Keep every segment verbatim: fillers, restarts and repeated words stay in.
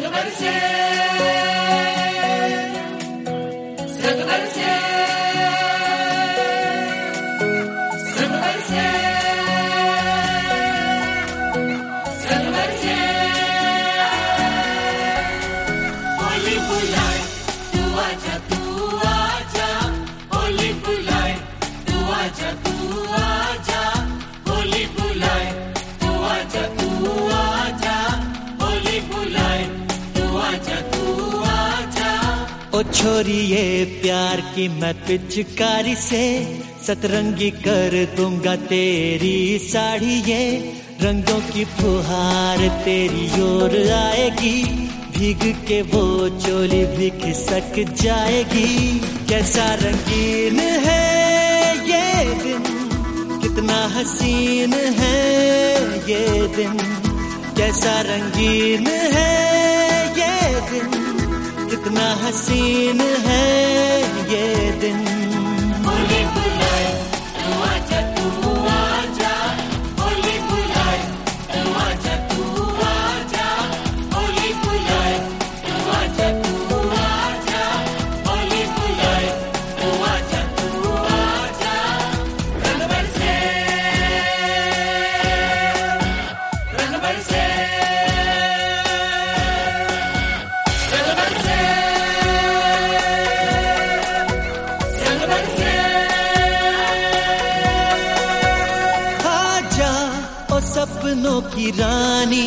बरसे, रंग बरसे, रंग बरसे, रंग बरसे। होली बुलाए तू आजा, तू आजा, होली बुलाए तू आजा, तू आजा, होली बुलाए तू आजा, तू आजा, होली बुलाए तू आजा, तू आजा। ओ छोरी ये प्यार की मैं पिचकारी से सतरंगी कर दूंगा तेरी साड़ी, ये रंगों की फुहार तेरी ओर आएगी, भीग के वो चोली भी खिसक जाएगी। कैसा रंगीन है ये दिन, कितना हसीन है ये दिन, कैसा रंगीन है ये दिन, कितना हसीन है ये दिन। होली बुलाए तू आजा, तू आजा, होली बुलाए तू आजा, तू आजा, होली बुलाए तू आजा, तू आजा, होली बुलाए तू आजा, तू आजा। रंग बरसे, रंग बरसे, रंग बरसे, रंग बरसे। आजा ओ सपनों की रानी,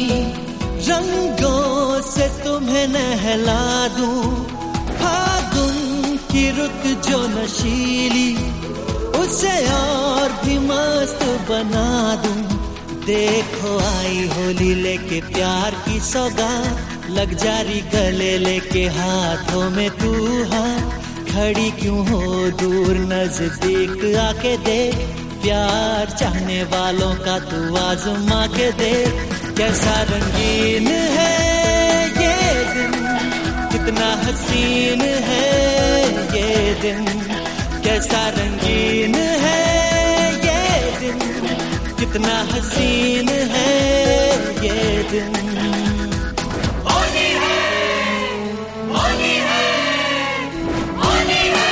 रंगों से तुम्हें नहला दूं, फागुन की रुत जो नशीली, उसे और भी मस्त बना दूं। देखो आई होली लेके प्यार की सौगात, लग जारी गले लेके हाथों में तू हाथ, खड़ी क्यों हो दूर नजदीक आके देख, प्यार चाहने वालों का तू आजमा के देख। कैसा रंगीन है ये दिन, कितना हसीन है ये दिन, कैसा रंगीन है ये दिन, कितना हसीन है ये दिन। होली है, होली है, होली है।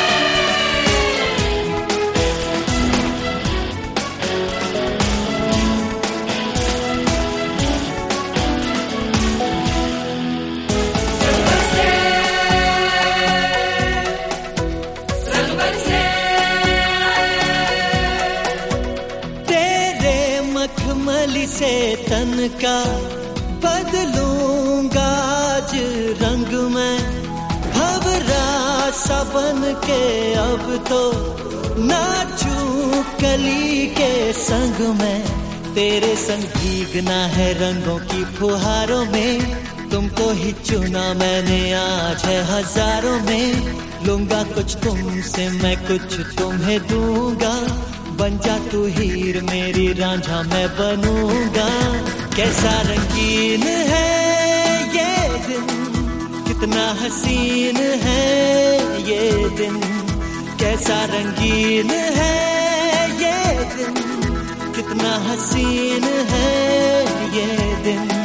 रंग बरसे, रंग बरसे, तेरे मखमली से तन का बदलूंगा आज रंग में, भंवरा सा बन के अब तो नाचूं कली के संग में। तेरे संग भीगना है रंगों की फुहारों में, तुमको ही चुना मैंने आज है हजारों में। लूंगा कुछ तुमसे मैं कुछ तुम्हें दूंगा, बन जा तू हीर मेरी रांझा मैं बनूंगा। कैसा रंगीन है ये दिन, कितना हसीन है ये दिन, कैसा रंगीन है ये दिन, कितना हसीन है ये दिन।